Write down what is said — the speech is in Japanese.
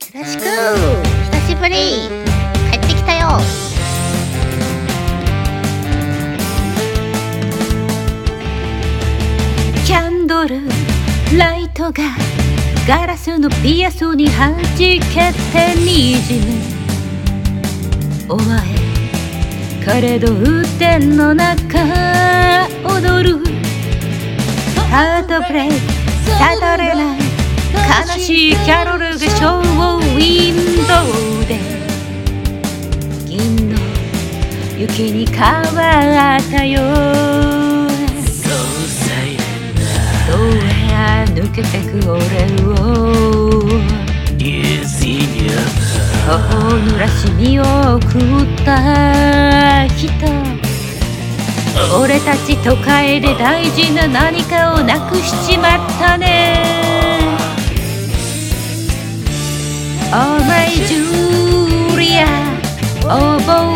すだしく久しぶり帰ってきたよ。キャンドルライトがガラスのピアスに弾けてにじむ。お前彼と雨天の中踊る。ハートブレイク悟れない悲しいキャロルがショーウィンドウで銀の雪に変わったよ。どうや抜けてく俺を頬を濡らし身を送った人。俺たち都会で大事な何かをなくしちまったね。Oh my Julia, oh boy